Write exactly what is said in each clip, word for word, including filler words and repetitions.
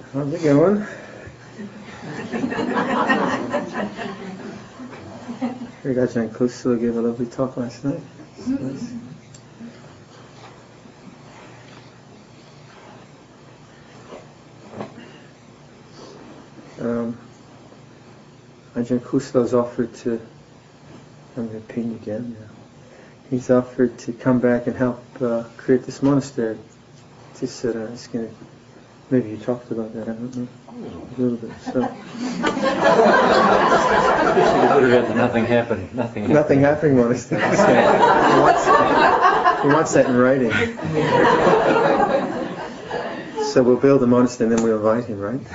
How's it going? Heard Ajahn Kusala gave a lovely talk last night. Nice. Um, Ajahn Kusala's offered to, I'm going to ping again now. He's offered to come back and help uh, create this monastery. Just said, uh, he's going to, maybe you talked about that, I don't know, a little bit. So. Nothing happened. Nothing. Nothing happening monastery. So he, wants, he wants that in writing. So we'll build a monastery and then we'll invite him, right?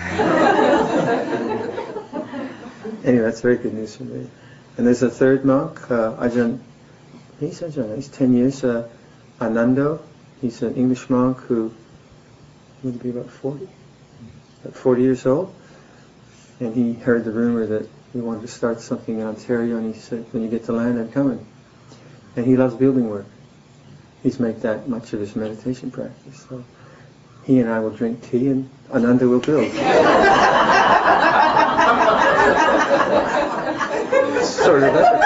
Anyway, that's very good news for me. And there's a third monk, uh, Ajahn. He's Ajahn. He's ten years. Uh, Anando. He's an English monk who would be about forty, about forty years old. And he heard the rumor that we wanted to start something in Ontario, and he said, "When you get the land, I'm coming." And he loves building work. He's made that much of his meditation practice. So he and I will drink tea, and Ananda will build. Sort of that.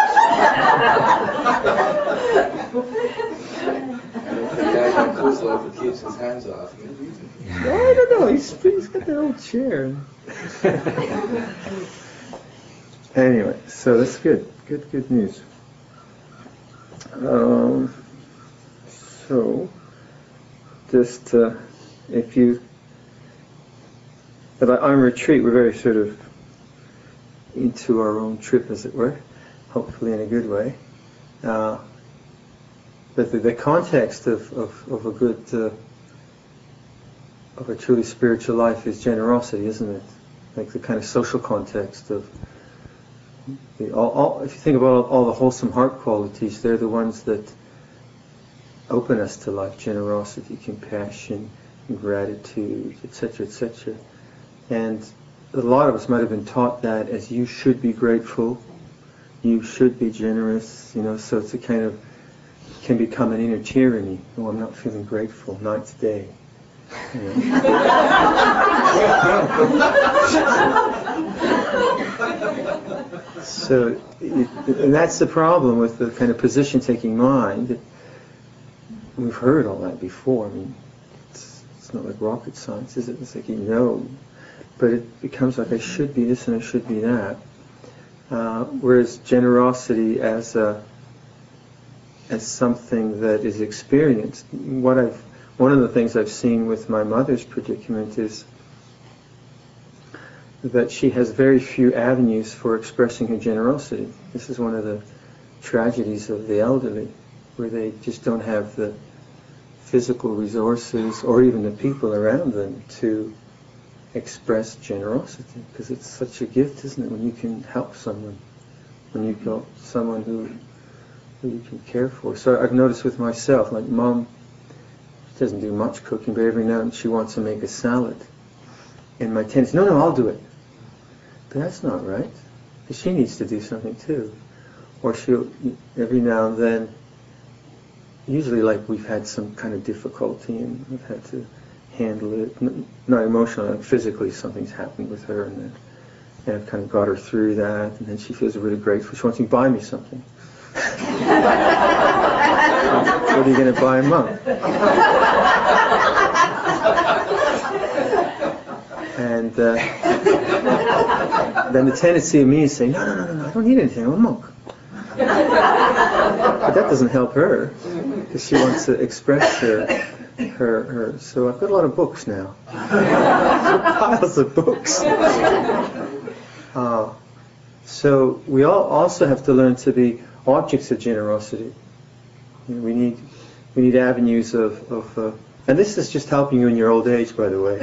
The guy from Kusala who keeps his hands off. No, I don't know. He's, he's got that old chair. Anyway, so that's good. Good, good news. Um, so, just uh, if you, but on retreat, we're very sort of into our own trip, as it were, hopefully in a good way. Uh, but the, the context of, of, of a good, uh, of a truly spiritual life is generosity, isn't it? Like the kind of social context of the, all, all, if you think about all, all the wholesome heart qualities, they're the ones that open us to life: generosity, compassion, gratitude, et cetera, et cetera. And a lot of us might have been taught that as you should be grateful, you should be generous, you know, so it's a kind of, can become an inner tyranny. Oh, I'm not feeling grateful, ninth day. You know. So, it, and that's the problem with the kind of position-taking mind. We've heard all that before. I mean, it's, it's not like rocket science, is it? It's like you know. But it becomes like I should be this and I should be that. Uh, whereas generosity as a as something that is experienced. What I've one of the things I've seen with my mother's predicament is that she has very few avenues for expressing her generosity. This is one of the tragedies of the elderly, where they just don't have the physical resources or even the people around them to express generosity, because it's such a gift, isn't it, when you can help someone, when you've got someone who, who you can care for. So I've noticed with myself, like Mom doesn't do much cooking, but every now and then she wants to make a salad. And my tendency, no, no, I'll do it. But that's not right, because she needs to do something too. Or she'll, every now and then, usually like we've had some kind of difficulty and I've had to handle it, not emotionally, physically something's happened with her, and then and I've kind of got her through that, and then she feels really grateful. She wants me to buy me something. What are you going to buy, Mom? And uh, then the tendency of me is saying, no, no, no, no, no, I don't need anything, I'm a monk. But that doesn't help her, because she wants to express her Her, her. So I've got a lot of books now. Piles of books. Uh, so we all also have to learn to be objects of generosity. You know, we need we need avenues of, of uh, and this is just helping you in your old age, by the way.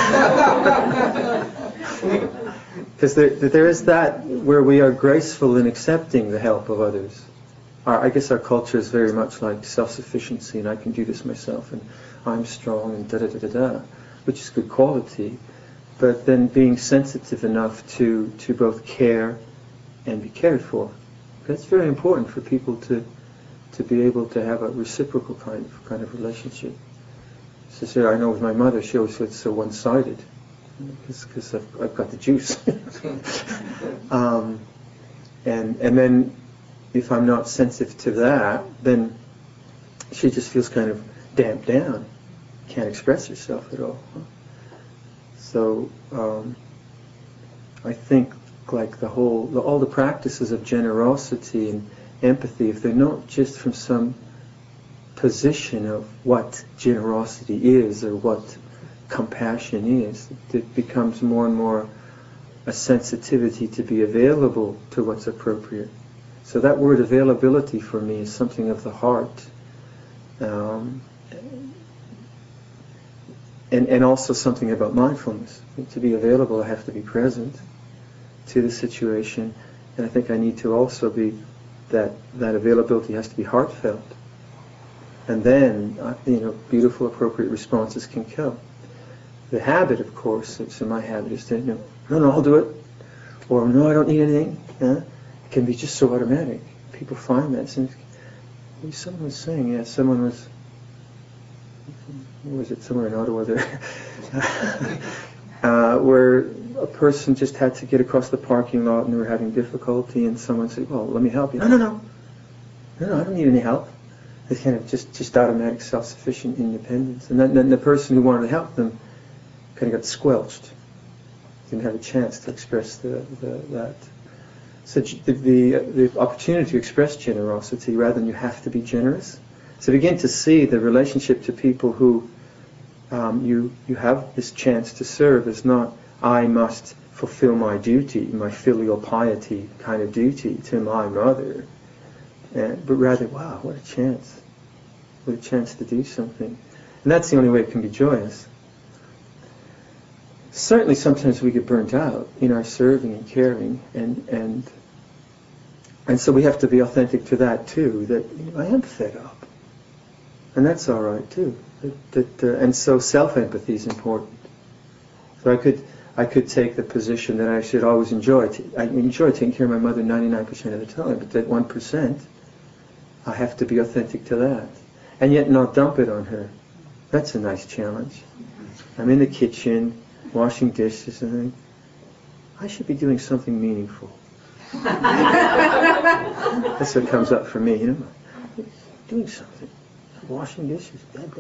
Because there there is that where we are graceful in accepting the help of others. Our, I guess our culture is very much like self-sufficiency, and I can do this myself, and I'm strong, and da-da-da-da-da, which is good quality. But then being sensitive enough to, to both care and be cared for. That's very important for people to to be able to have a reciprocal kind of kind of relationship. So, so I know with my mother, she always said it's so one-sided. because I've, I've got the juice. um, and and then if I'm not sensitive to that, then she just feels kind of damped down, can't express herself at all. So um, I think like the whole, the, all the practices of generosity and empathy, if they're not just from some position of what generosity is or what compassion is, it becomes more and more a sensitivity to be available to what's appropriate. So that word availability for me is something of the heart. Um, and, and also something about mindfulness. To be available, I have to be present to the situation, and I think I need to also be, that, that availability has to be heartfelt. And then, uh, you know, beautiful, appropriate responses can come. The habit, of course, so my habit is to, you know, no, no, I'll do it, or no, I don't need anything. Yeah? It can be just so automatic. People find that. And someone was saying, yeah, someone was, where was it, somewhere in Ottawa there, uh, where a person just had to get across the parking lot and they were having difficulty, and someone said, well, let me help you. No, no, no, no, no, I don't need any help. It's kind of just, just automatic self-sufficient independence. And then, then the person who wanted to help them kind of got squelched. Didn't have a chance to express the, the, that. So the, the, the opportunity to express generosity rather than you have to be generous. So begin to see the relationship to people who um, you, you have this chance to serve as not, I must fulfill my duty, my filial piety kind of duty to my mother. And, but rather, wow, what a chance. What a chance to do something. And that's the only way it can be joyous. Certainly sometimes we get burnt out in our serving and caring, and and and so we have to be authentic to that too, that you know, I am fed up. And that's all right too. That, that, uh, and so self-empathy is important. So I could I could take the position that I should always enjoy. I enjoy taking care of my mother ninety-nine percent of the time, but that one percent, I have to be authentic to that. And yet not dump it on her. That's a nice challenge. I'm in the kitchen, washing dishes, and think, I should be doing something meaningful. That's what comes up for me, you know. Doing something. Washing dishes.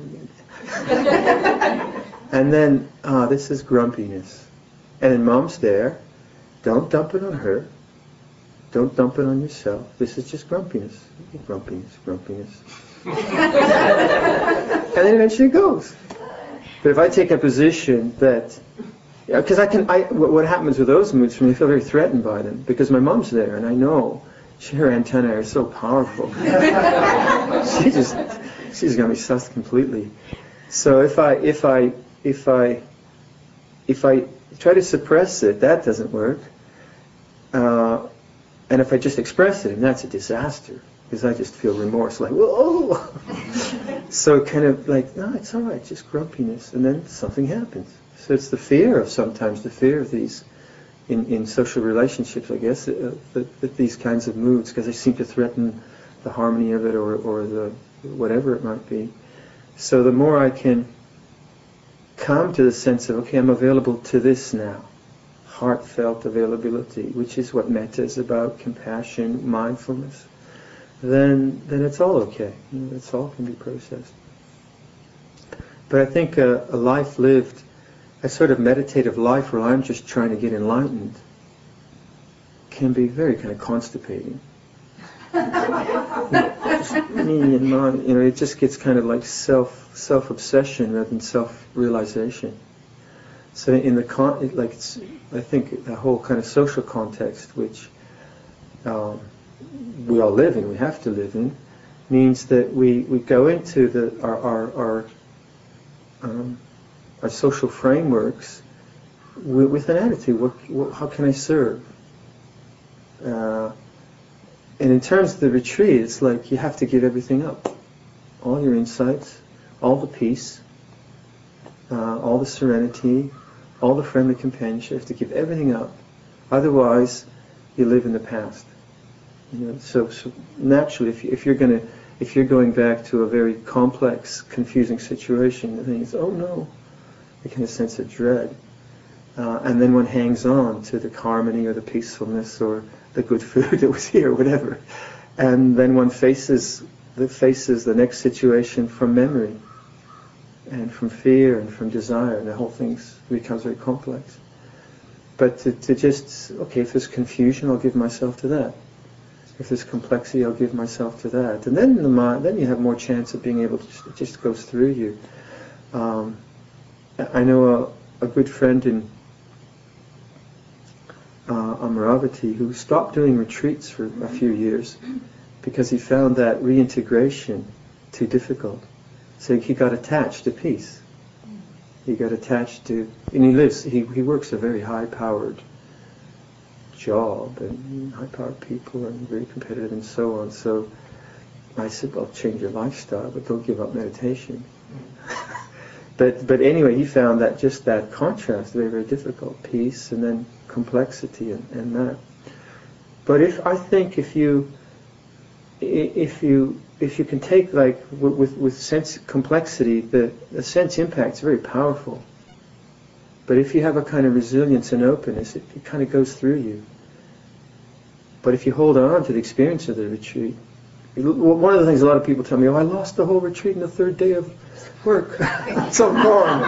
And then, ah, this is grumpiness. And then mom's there. Don't dump it on her. Don't dump it on yourself. This is just grumpiness. Grumpiness, grumpiness. And then eventually it goes. But if I take a position that, because I can, I, what happens with those moods for me, I feel very threatened by them, because my mom's there, and I know she, her antennae are so powerful. she just, she's got me sussed completely. So if I, if I, if I, if I try to suppress it, that doesn't work. Uh, and if I just express it, and that's a disaster, because I just feel remorse, like, whoa! So kind of like, no, it's all right, just grumpiness, and then something happens. So it's the fear of sometimes, the fear of these, in, in social relationships, I guess, uh, that, that these kinds of moods, because they seem to threaten the harmony of it, or, or the whatever it might be. So the more I can come to the sense of, okay, I'm available to this now, heartfelt availability, which is what metta is about, compassion, mindfulness, then then it's all okay. You know, it's all can be processed. But I think a, a life lived, a sort of meditative life where I'm just trying to get enlightened, can be very kind of constipating. Me and mine, you know, it just gets kind of like self self obsession rather than self realization. So in the con, it, like it's, I think the whole kind of social context, which um, we all live in, we have to live in, means that we, we go into the our our our, um, our social frameworks with, with an attitude. What, what, how can I serve? Uh, and in terms of the retreat, it's like you have to give everything up, all your insights, all the peace, uh, all the serenity, all the friendly companionship. You have to give everything up. Otherwise, you live in the past. You know, so, so naturally, if, you, if you're going to, if you're going back to a very complex, confusing situation, then it's, oh no, you kind of sense of dread. uh, and then one hangs on to the harmony or the peacefulness or the good food that was here, or whatever, and then one faces the faces the next situation from memory and from fear and from desire, and the whole thing becomes very complex. But to, to just, okay, if there's confusion, I'll give myself to that. If there's complexity, I'll give myself to that. And then the mind, then you have more chance of being able to just, it just goes through you. Um, I know a, a good friend in uh, Amaravati who stopped doing retreats for a few years because he found that reintegration too difficult. So he got attached to peace. He got attached to, and he lives, he, he works a very high-powered job, and high-powered people, and very competitive, and so on. So I said, well, change your lifestyle, but don't give up meditation. but but anyway, he found that just that contrast very, very difficult. Peace and then complexity and, and that. But if I think if you if you if you can take, like with with sense complexity, the, the sense impact's very powerful. But if you have a kind of resilience and openness, it, it kind of goes through you. But if you hold on to the experience of the retreat, one of the things a lot of people tell me, oh, I lost the whole retreat in the third day of work. So boring.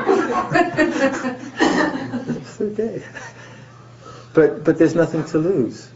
Third day. But but there's nothing to lose.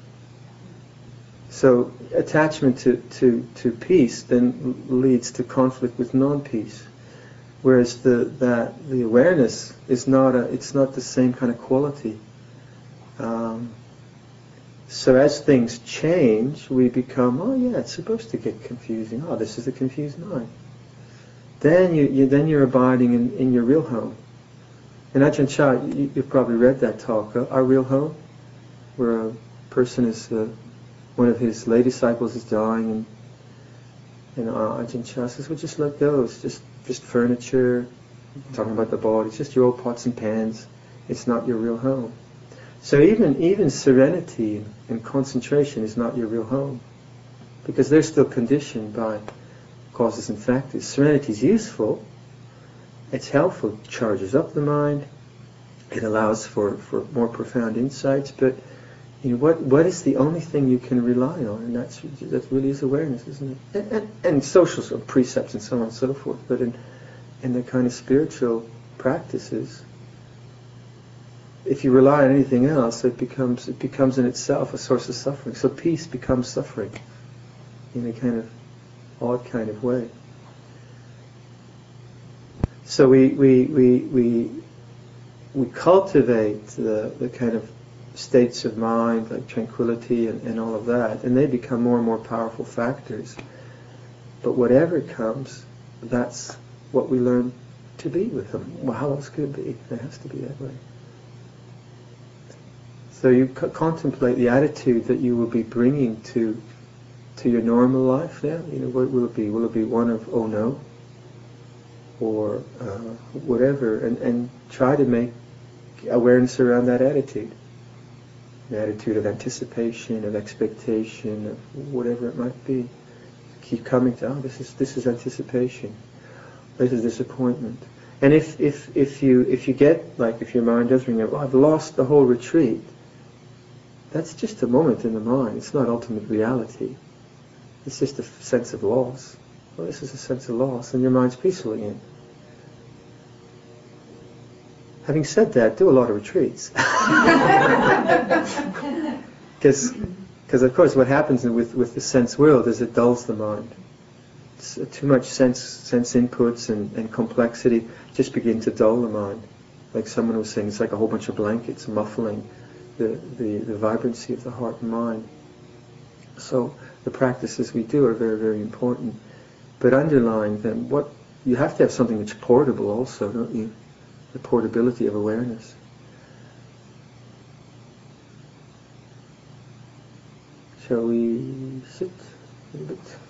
So attachment to, to, to peace then leads to conflict with non-peace. Whereas the that the awareness is not a it's not the same kind of quality. Um, so as things change, we become, oh yeah, it's supposed to get confusing. Oh, this is a confused mind. Then you, you then you're abiding in, in your real home. And Ajahn Chah, you, you've probably read that talk, uh, Our Real Home, where a person is uh, one of his lay disciples is dying, and and uh, Ajahn Chah says, well, just let go. It's just just furniture. Talking about the body, it's just your old pots and pans. It's not your real home. So even even serenity and concentration is not your real home, because they're still conditioned by causes and factors. Serenity is useful. It's helpful. It charges up the mind. It allows for, for more profound insights. But you know, what what is the only thing you can rely on? And that's that really is awareness, isn't it? And, and, and social sort of precepts and so on and so forth. But in in the kind of spiritual practices, if you rely on anything else, it becomes it becomes in itself a source of suffering. So peace becomes suffering in a kind of odd kind of way. So we we we we, we cultivate the, the kind of states of mind like tranquility and, and all of that, and they become more and more powerful factors. But whatever comes, that's what we learn to be with them. Well, how else could it be? It has to be that way. So you c- contemplate the attitude that you will be bringing to to your normal life now. You know, what will it be? Will it be one of, oh no? Or uh, whatever, and, and try to make awareness around that attitude. The attitude of anticipation, of expectation, of whatever it might be. Keep coming to, oh, this is this is anticipation. This is disappointment. And if, if, if you if you get, like, if your mind does remember, oh, I've lost the whole retreat, that's just a moment in the mind. It's not ultimate reality. It's just a f- sense of loss. Well, this is a sense of loss, and your mind's peaceful again. Having said that, do a lot of retreats. Because, of course, what happens with, with the sense world is it dulls the mind. It's, uh, too much sense sense inputs and, and complexity just begin to dull the mind. Like someone was saying, it's like a whole bunch of blankets muffling the, the, the vibrancy of the heart and mind. So the practices we do are very, very important. But underlying them, what you have to have something that's portable also, don't you? The portability of awareness. Shall we sit a little bit?